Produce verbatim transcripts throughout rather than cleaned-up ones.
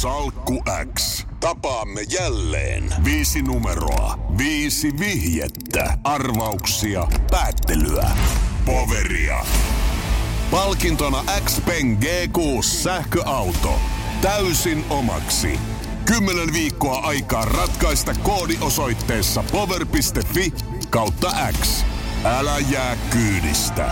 Salkku X. Tapaamme jälleen. Viisi numeroa. Viisi vihjettä. Arvauksia. Päättelyä. Poveria. Palkintona X-Pen G kuusi sähköauto. Täysin omaksi. Kymmenen viikkoa aikaa ratkaista koodi osoitteessa power piste fi kautta X. Älä jää kyydistä.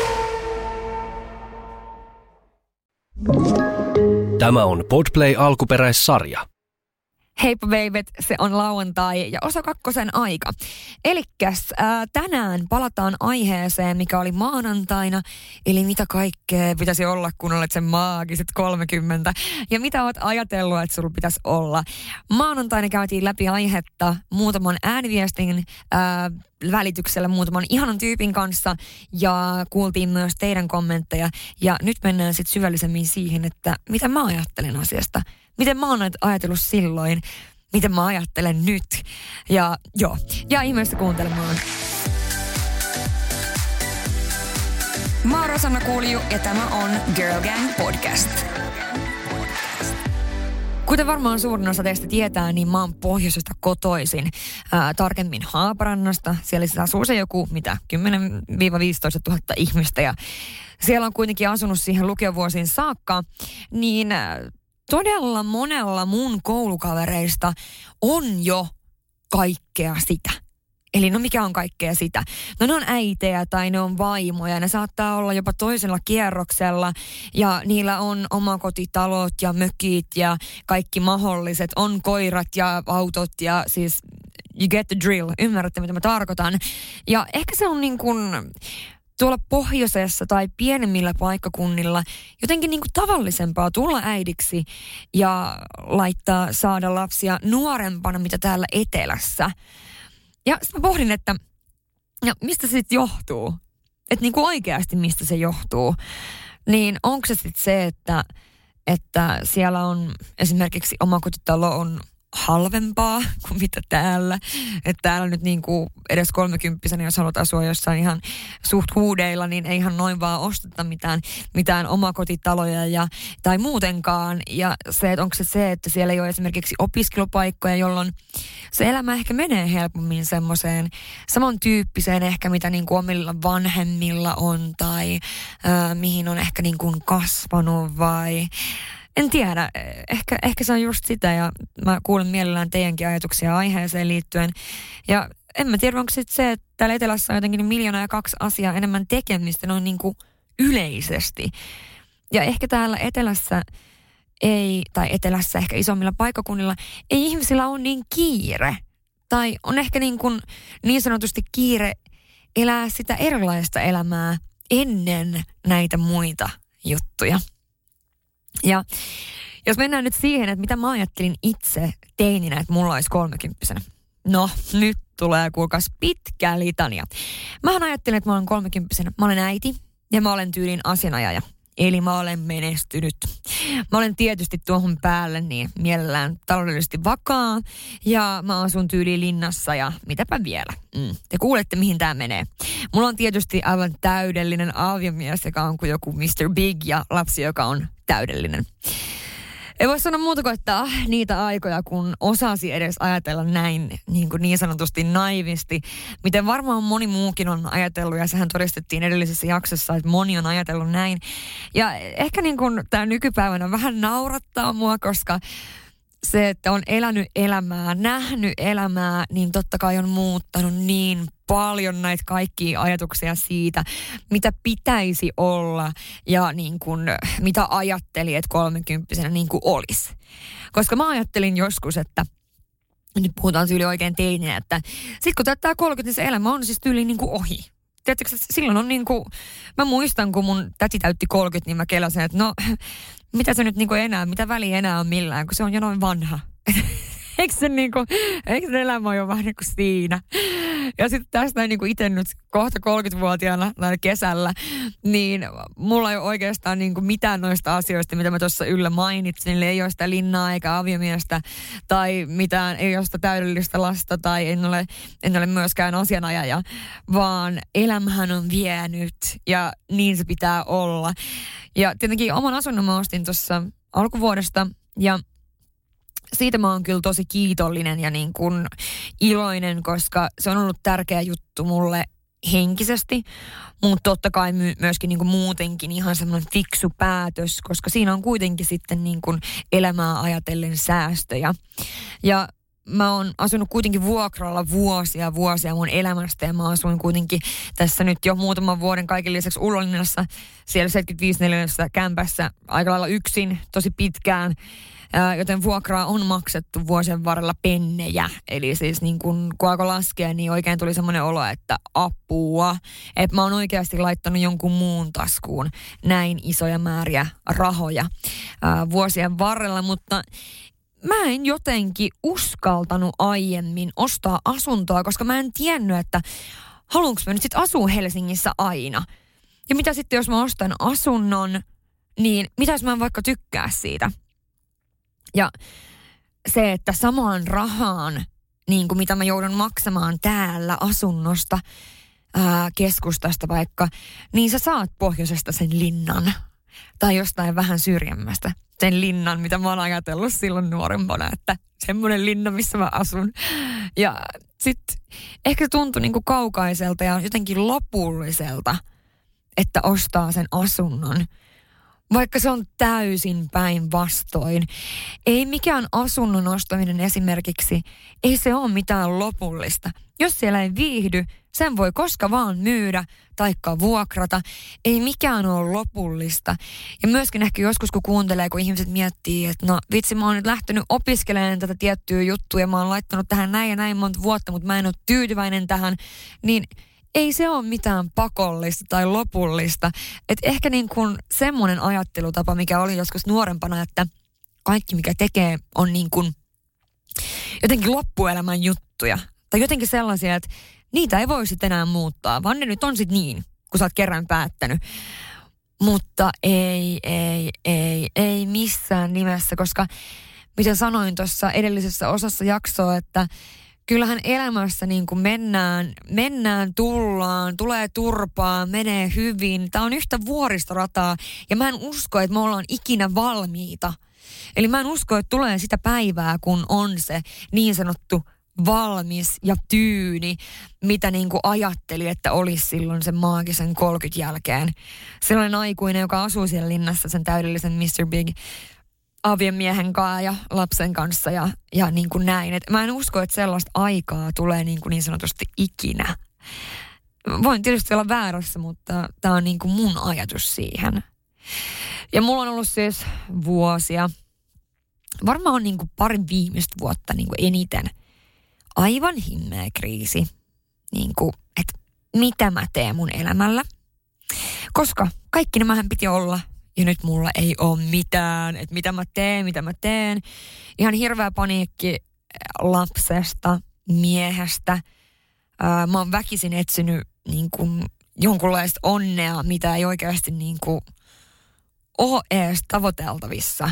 Tämä on Podplay alkuperäissarja. Heippa babyt, se on lauantai ja osa kakkosen aika. Elikkäs ää, tänään palataan aiheeseen, mikä oli maanantaina, eli mitä kaikkea pitäisi olla, kun olet sen maagiset kolmekymmentä. Ja mitä olet ajatellut, että sulla pitäisi olla. Maanantaina käytiin läpi aihetta muutaman ääniviestin ää, välityksellä muutaman ihanan tyypin kanssa ja kuultiin myös teidän kommentteja. Ja nyt mennään sitten syvällisemmin siihen, että mitä mä ajattelen asiasta. Miten mä oon ajatellut silloin, miten mä ajattelen nyt. Ja joo, ja ihmeessä kuuntelemaan. Mä oon Rosanna Kulju ja tämä on Girl Gang Podcast. Kuten varmaan suurin osa teistä tietää, niin mä oon pohjoisesta kotoisin, ää, tarkemmin Haaparannasta. Siellä siis asuu se joku, mitä, kymmenen viisitoista tuhatta ihmistä ja siellä on kuitenkin asunut siihen lukiovuosiin saakka, niin todella monella mun koulukavereista on jo kaikkea sitä. Eli no mikä on kaikkea sitä? No ne on äitejä tai ne on vaimoja. Ne saattaa olla jopa toisella kierroksella ja niillä on omakotitalot ja mökit ja kaikki mahdolliset. On koirat ja autot ja siis you get the drill. Ymmärrätte mitä mä tarkoitan. Ja ehkä se on niin kuin tuolla pohjoisessa tai pienemmillä paikkakunnilla jotenkin niin kuin tavallisempaa tulla äidiksi ja laittaa saada lapsia nuorempana mitä täällä etelässä. Ja sitten mä pohdin, että no, mistä se sitten johtuu? Että niin kuin oikeasti mistä se johtuu? Niin onko se sitten se, että, että siellä on esimerkiksi omakotitalo on halvempaa kuin mitä täällä. Että täällä nyt niin kuin edes kolmekymppisenä, jos haluat asua jossain ihan suht huudeilla, niin ei ihan noin vaan osteta mitään, mitään omakotitaloja ja, tai muutenkaan. Ja se, että onko se se, että siellä ei ole esimerkiksi opiskelupaikkoja, jolloin se elämä ehkä menee helpommin semmoiseen samantyyppiseen ehkä, mitä niin kuin omilla vanhemmilla on tai äh, mihin on ehkä niin kuin kasvanut vai en tiedä, ehkä, ehkä se on just sitä ja mä kuulen mielellään teidänkin ajatuksia aiheeseen liittyen. Ja en mä tiedä, onko sitten se, että täällä etelässä on jotenkin miljoona ja kaksi asiaa enemmän tekemistä noin niin kuin yleisesti. Ja ehkä täällä etelässä ei, tai etelässä ehkä isommilla paikkakunnilla, ei ihmisillä ole niin kiire. Tai on ehkä niin, kuin, niin sanotusti kiire elää sitä erilaista elämää ennen näitä muita juttuja. Ja jos mennään nyt siihen, että mitä mä ajattelin itse teininä, että mulla olisi kolmekymppisenä. No, nyt tulee kuulkaas pitkä litania. Mähän ajattelin, että mä olen kolmekymppisenä. Mä olen äiti ja mä olen tyylin asianajaja. Eli mä olen menestynyt. Mä olen tietysti tuohon päälle niin mielellään taloudellisesti vakaa ja mä asun tyyliin linnassa ja mitäpä vielä. Mm. Te kuulette, mihin tää menee. Mulla on tietysti aivan täydellinen aviomies, joka on kuin joku mister Big ja lapsi, joka on täydellinen. Ei voi sanoa muuta kuin, että ah, niitä aikoja, kun osasi edes ajatella näin niin, kuin niin sanotusti naivisti. Miten varmaan moni muukin on ajatellut, ja sehän todistettiin edellisessä jaksossa, että moni on ajatellut näin. Ja ehkä niin kuin tämä nykypäivänä vähän naurattaa mua, koska se, että on elänyt elämää, nähnyt elämää, niin totta kai on muuttanut niin paljon näitä kaikkia ajatuksia siitä, mitä pitäisi olla ja niin kuin, mitä ajatteli, että kolmekymppisenä niin kuin olisi. Koska mä ajattelin joskus, että nyt puhutaan tyyli oikein teininä, että sit kun täyttää kolmekymmentä, niin se elämä on siis tyyli niin kuin ohi. Tiedätkö, silloin on niin kuin, mä muistan, kun mun täti täytti kolmekymmentä, niin mä kelasin, että no, mitä se nyt niin kuin enää, mitä väliä enää on millään, kun se on jo noin vanha. Eikö se niinku, eikö se elämä ole jo vähän niin kuin siinä? Ja sitten tästä niin kuin itse nyt kohta kolmekymmentävuotiaana näin kesällä, niin mulla ei ole oikeastaan niin kuin mitään noista asioista, mitä mä tuossa yllä mainitsin. Eli ei ole sitä linnaa eikä aviomiestä tai mitään, ei ole sitä täydellistä lasta tai en ole, en ole myöskään asianajaja, vaan elämähän on vienyt ja niin se pitää olla. Ja tietenkin oman asunnon mä ostin tuossa alkuvuodesta ja siitä mä oon kyllä tosi kiitollinen ja niin kuin iloinen, koska se on ollut tärkeä juttu mulle henkisesti, mutta totta kai my- myöskin niin kuin muutenkin ihan semmoinen fiksu päätös, koska siinä on kuitenkin sitten niin kuin elämää ajatellen säästöjä. Ja mä oon asunut kuitenkin vuokralla vuosia vuosia mun elämästä ja mä asuin kuitenkin tässä nyt jo muutaman vuoden kaiken lisäksi Ullonlinnassa siellä seitsemänkymmentäviisi neliössä kämpässä aika lailla yksin tosi pitkään. Joten vuokraa on maksettu vuosien varrella pennejä. Eli siis niin kun, kun alkoi laskea, niin oikein tuli semmoinen olo, että apua. Että mä oon oikeasti laittanut jonkun muun taskuun näin isoja määriä rahoja ää, vuosien varrella. Mutta mä en jotenkin uskaltanut aiemmin ostaa asuntoa, koska mä en tiennyt, että haluanko mä nyt sit asua Helsingissä aina. Ja mitä sitten, jos mä ostan asunnon, niin mitä jos mä en vaikka tykkää siitä? Ja se, että samaan rahaan, niin kuin mitä mä joudun maksamaan täällä asunnosta, ää, keskustasta vaikka, niin sä saat pohjoisesta sen linnan. Tai jostain vähän syrjemmästä sen linnan, mitä mä oon ajatellut silloin nuorempana, että semmoinen linna, missä mä asun. Ja sitten ehkä se tuntui niin kuin kaukaiselta ja jotenkin lopulliselta, että ostaa sen asunnon. Vaikka se on täysin päinvastoin. Ei mikään asunnon ostaminen esimerkiksi, ei se ole mitään lopullista. Jos siellä ei viihdy, sen voi koska vaan myydä taikka vuokrata. Ei mikään ole lopullista. Ja myöskin ehkä joskus kun kuuntelee, kun ihmiset miettii, että no vitsi, mä oon nyt lähtenyt opiskelemaan tätä tiettyä juttua ja mä oon laittanut tähän näin ja näin monta vuotta, mutta mä en ole tyytyväinen tähän, niin ei se ole mitään pakollista tai lopullista. Että ehkä niin kuin semmoinen ajattelutapa, mikä oli joskus nuorempana, että kaikki mikä tekee on niin kuin jotenkin loppuelämän juttuja. Tai jotenkin sellaisia, että niitä ei voi sitten enää muuttaa, vaan ne nyt on sitten niin, kun sä oot kerran päättänyt. Mutta ei, ei, ei, ei missään nimessä, koska mitä sanoin tuossa edellisessä osassa jaksoa, että kyllähän elämässä niin kuin mennään, mennään, tullaan, tulee turpaa, menee hyvin. Tämä on yhtä vuoristorataa ja mä en usko, että me ollaan ikinä valmiita. Eli mä en usko, että tulee sitä päivää, kun on se niin sanottu valmis ja tyyni, mitä niin kuin ajatteli, että olisi silloin sen maagisen kolmekymmentä jälkeen. Sellainen aikuinen, joka asuu siellä linnassa sen täydellisen mister Big aviomiehen kanssa ja lapsen kanssa ja, ja niin kuin näin. Et mä en usko, että sellaista aikaa tulee niin, kuin niin sanotusti ikinä. Voin tietysti olla väärässä, mutta tämä on niin kuin mun ajatus siihen. Ja mulla on ollut siis vuosia, varmaan niin kuin pari viimeistä vuotta niin kuin eniten, aivan himmeä kriisi, niin kuin, että mitä mä teen mun elämällä. Koska kaikki nämähän piti olla ja nyt mulla ei ole mitään, että mitä mä teen, mitä mä teen. Ihan hirveä paniikki lapsesta, miehestä. Ää, mä oon väkisin etsinyt niin kuin jonkunlaista onnea, mitä ei oikeasti niin kuin ole edes tavoiteltavissa.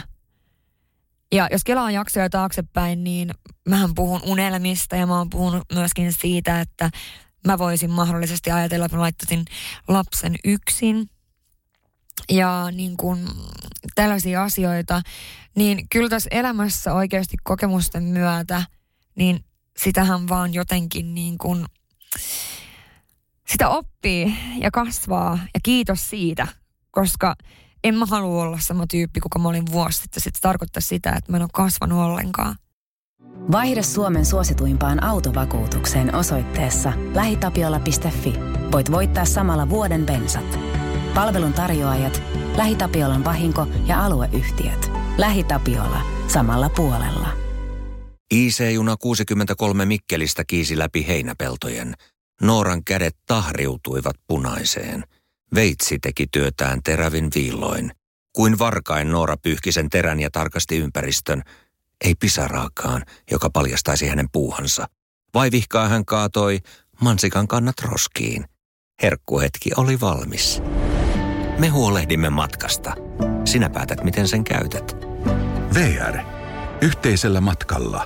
Ja jos kelaa jaksoja taaksepäin, niin mähän puhun unelmista ja mä oon puhunut myöskin siitä, että mä voisin mahdollisesti ajatella, että mä laittaisin lapsen yksin. Ja niin kuin tällaisia asioita, niin kyllä tässä elämässä oikeasti kokemusten myötä, niin sitähän vaan jotenkin niin kuin, sitä oppii ja kasvaa ja kiitos siitä, koska en mä halua olla sama tyyppi, kuka mä olin vuosi sitten. Sitten se tarkoittaa sitä, että mä en ole kasvanut ollenkaan. Vaihda Suomen suosituimpaan autovakuutukseen osoitteessa lähitapiola piste fi. Voit voittaa samalla vuoden bensat. Palvelun tarjoajat, LähiTapiolan vahinko- ja alueyhtiöt. LähiTapiola. Samalla puolella. I C-juna kuusikymmentäkolme Mikkelistä kiisi läpi heinäpeltojen. Nooran kädet tahriutuivat punaiseen. Veitsi teki työtään terävin viilloin. Kuin varkain Noora pyyhki sen terän ja tarkasti ympäristön. Ei pisaraakaan, joka paljastaisi hänen puuhansa. Vaivihkaa hän kaatoi mansikan kannat roskiin. Herkkuhetki oli valmis. Me huolehdimme matkasta. Sinä päätät, miten sen käytät. V R. Yhteisellä matkalla.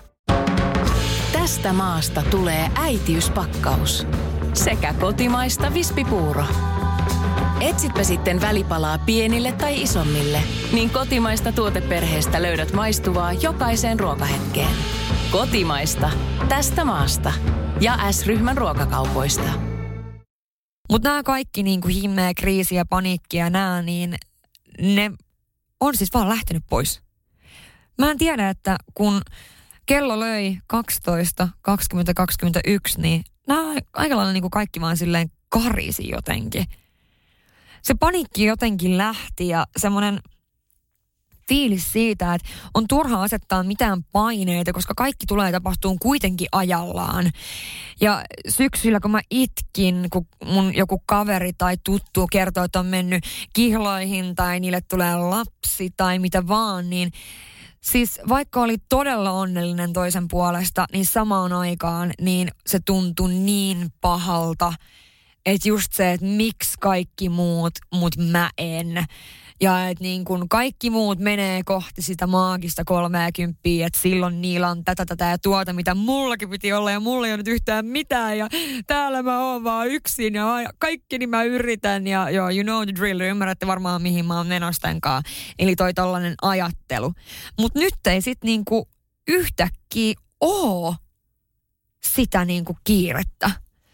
Tästä maasta tulee äitiyspakkaus. Sekä kotimaista vispipuuro. Etsitpä sitten välipalaa pienille tai isommille, niin kotimaista tuoteperheestä löydät maistuvaa jokaiseen ruokahetkeen. Kotimaista. Tästä maasta. Ja S-ryhmän ruokakaupoista. Mutta nämä kaikki niin kuin himmeä, kriisi ja paniikki ja nämä, niin ne on siis vaan lähtenyt pois. Mä en tiedä, että kun kello löi kaksitoista kaksikymmentä kaksikymmentäyksi, niin nämä aika lailla niin kuin kaikki vaan silleen karisi jotenkin. Se paniikki jotenkin lähti ja semmoinen fiilis siitä, että on turha asettaa mitään paineita, koska kaikki tulee tapahtumaan kuitenkin ajallaan. Ja syksyllä, kun mä itkin, kun mun joku kaveri tai tuttu kertoo, että on mennyt kihloihin tai niille tulee lapsi tai mitä vaan, niin siis vaikka oli todella onnellinen toisen puolesta, niin samaan aikaan niin se tuntui niin pahalta, että just se, että miksi kaikki muut, mut mä en. Ja että niin kun kaikki muut menee kohti sitä maagista kolmeakymppiä, että silloin niillä on tätä, tätä ja tuota, mitä mullakin piti olla ja mulla ei ole nyt yhtään mitään ja täällä mä oon vaan yksin ja kaikki niin mä yritän ja joo, you know the drill, ymmärrätte varmaan mihin mä oon menostenkaan. Eli toi tollainen ajattelu. Mut nyt ei sit niinku yhtäkkiä oo sitä niinku kiirettä.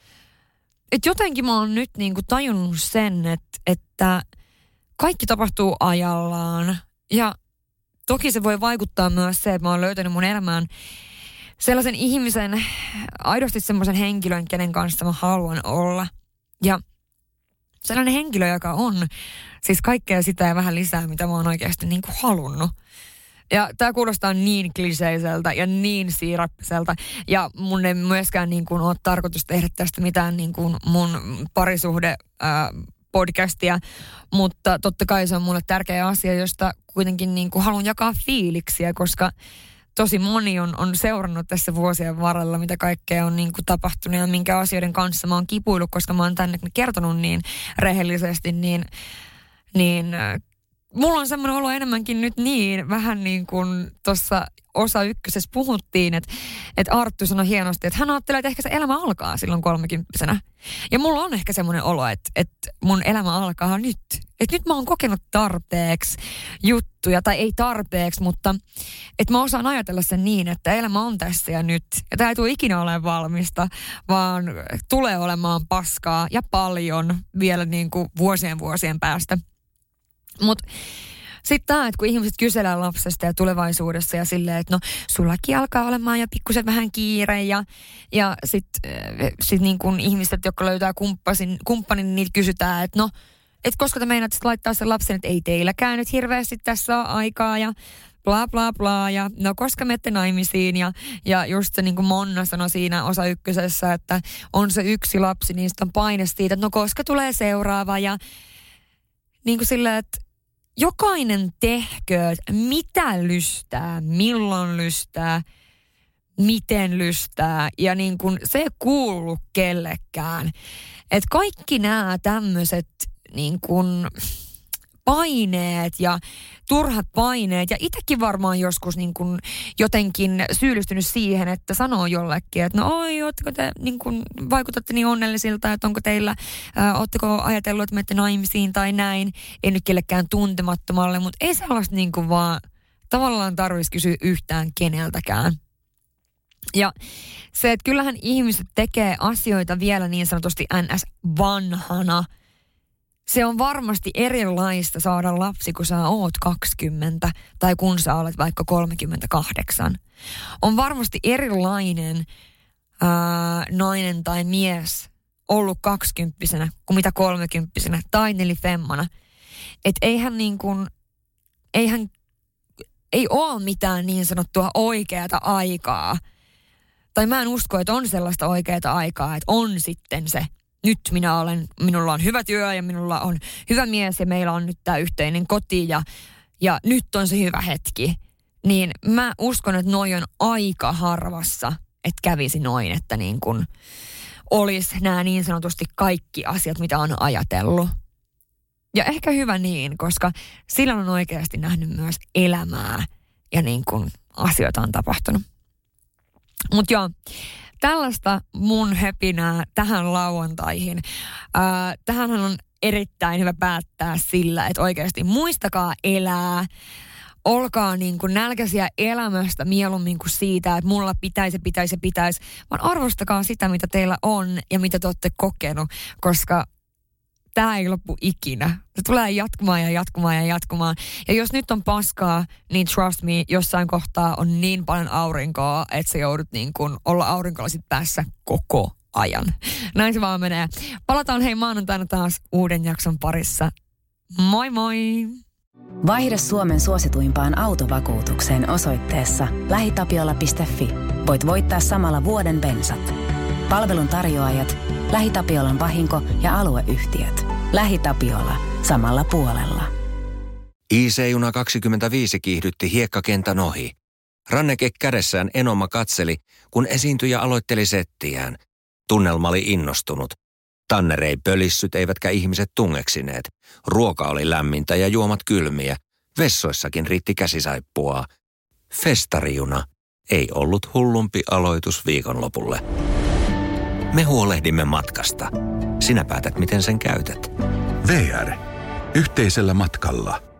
Et jotenkin mä oon nyt niinku tajunnut sen, että, että kaikki tapahtuu ajallaan. Ja toki se voi vaikuttaa myös se, että mä oon löytänyt mun elämään sellaisen ihmisen, aidosti semmoisen henkilön, kenen kanssa mä haluan olla. Ja sellainen henkilö, joka on siis kaikkea sitä ja vähän lisää, mitä mä oon oikeasti niinku halunnut. Ja tää kuulostaa niin kliseiseltä ja niin siirappiselta. Ja mun ei myöskään niin kuin ole tarkoitus tehdä tästä mitään niin kuin mun parisuhde ää, podcastia. Mutta totta kai se on mulle tärkeä asia, josta kuitenkin niin kuin haluan jakaa fiiliksiä, koska tosi moni on, on seurannut tässä vuosien varrella, mitä kaikkea on niin kuin tapahtunut ja minkä asioiden kanssa mä oon kipuillut, koska mä oon tänne kertonut niin rehellisesti, niin... niin mulla on semmoinen olo enemmänkin nyt niin, vähän niin kuin tuossa osa ykkösessä puhuttiin, että, että Arttu sanoi hienosti, että hän ajattelee, että ehkä se elämä alkaa silloin kolmekymppisenä. Ja mulla on ehkä semmoinen olo, että, että mun elämä alkaa nyt. Että nyt mä oon kokenut tarpeeksi juttuja, tai ei tarpeeksi, mutta että mä osaan ajatella sen niin, että elämä on tässä ja nyt. Ja tää ei tule ikinä olemaan valmista, vaan tulee olemaan paskaa ja paljon vielä niin kuin vuosien vuosien päästä. Mutta sitten tämä, että kun ihmiset kyselää lapsesta ja tulevaisuudessa ja silleen, että no sullakin alkaa olemaan jo pikkusen vähän kiire ja, ja sitten sit niin kun ihmiset, jotka löytää kumppasin, kumppanin, niin niitä kysytään, että no, että koska te meinaat laittaa sen lapsen, että ei teilläkään nyt hirveästi tässä ole aikaa ja bla bla bla ja no koska menette naimisiin ja, ja just se niin kuin Monna sanoi siinä osa ykkösessä, että on se yksi lapsi, niin sitten on paine siitä, että no koska tulee seuraava ja niin kuin silleen, että jokainen tehkööt, mitä lystää, milloin lystää, miten lystää ja niin kuin se ei kuulu kellekään. Että kaikki nämä tämmöiset niin kuin paineet ja turhat paineet ja itsekin varmaan joskus niin kuin jotenkin syyllistynyt siihen, että sanoo jollekin, että no oi, ootteko te niin kuin vaikutatte niin onnellisilta, että onko teillä, ää, ootteko ajatellut, että menette naimisiin tai näin, ei nyt kellekään tuntemattomalle, mutta ei sellaista niin kuin vaan tavallaan tarvitsisi kysyä yhtään keneltäkään. Ja se, että kyllähän ihmiset tekee asioita vielä niin sanotusti N S-vanhana. Se on varmasti erilaista saada lapsi, kun sä oot kaksikymmentä tai kun sä olet vaikka kolmekymmentäkahdeksan. On varmasti erilainen ää, nainen tai mies ollut kaksikymppisenä kuin mitä kolmekymppisenä tai nelifemmana. Että eihän niin kuin, eihän, ei ole mitään niin sanottua oikeata aikaa. Tai mä en usko, että on sellaista oikeata aikaa, että on sitten se. Nyt minä olen, minulla on hyvä työ ja minulla on hyvä mies ja meillä on nyt tämä yhteinen koti ja, ja nyt on se hyvä hetki. Niin mä uskon, että noi on aika harvassa, että kävisi noin, että niin kun olisi nämä niin sanotusti kaikki asiat, mitä on ajatellut. Ja ehkä hyvä niin, koska sillä on oikeasti nähnyt myös elämää ja niin kun asioita on tapahtunut. Mutta joo, tällaista mun höpinää tähän lauantaihin. Äh, tähänhän on erittäin hyvä päättää sillä, että oikeasti muistakaa elää. Olkaa niin kuin nälkäisiä elämästä mieluummin kuin siitä, että mulla pitäisi, pitäisi, pitäisi. Vaan arvostakaa sitä, mitä teillä on ja mitä te olette kokenut, koska tämä ei loppu ikinä. Se tulee jatkumaan ja jatkumaan ja jatkumaan. Ja jos nyt on paskaa, niin trust me, jossain kohtaa on niin paljon aurinkoa, että sä joudut niin kuin olla aurinkolasit päässä koko ajan. Näin se vaan menee. Palataan hei maanantaina taas uuden jakson parissa. Moi moi! Vaihda Suomen suosituimpaan autovakuutukseen osoitteessa lähitapiola piste fi. Voit voittaa samalla vuoden bensat. Palvelun tarjoajat, LähiTapiolan vahinko- ja alueyhtiöt. LähiTapiola. Samalla puolella. I C-juna kaksikymmentäviisi kiihdytti hiekkakentän ohi. Ranneke kädessään Enoma katseli, kun esiintyjä aloitteli settiään. Tunnelma oli innostunut. Tanner ei pölissyt, eivätkä ihmiset tungeksineet. Ruoka oli lämmintä ja juomat kylmiä. Vessoissakin riitti käsisaippua. Festarijuna ei ollut hullumpi aloitus viikonlopulle. Me huolehdimme matkasta. Sinä päätät, miten sen käytät. V R. Yhteisellä matkalla.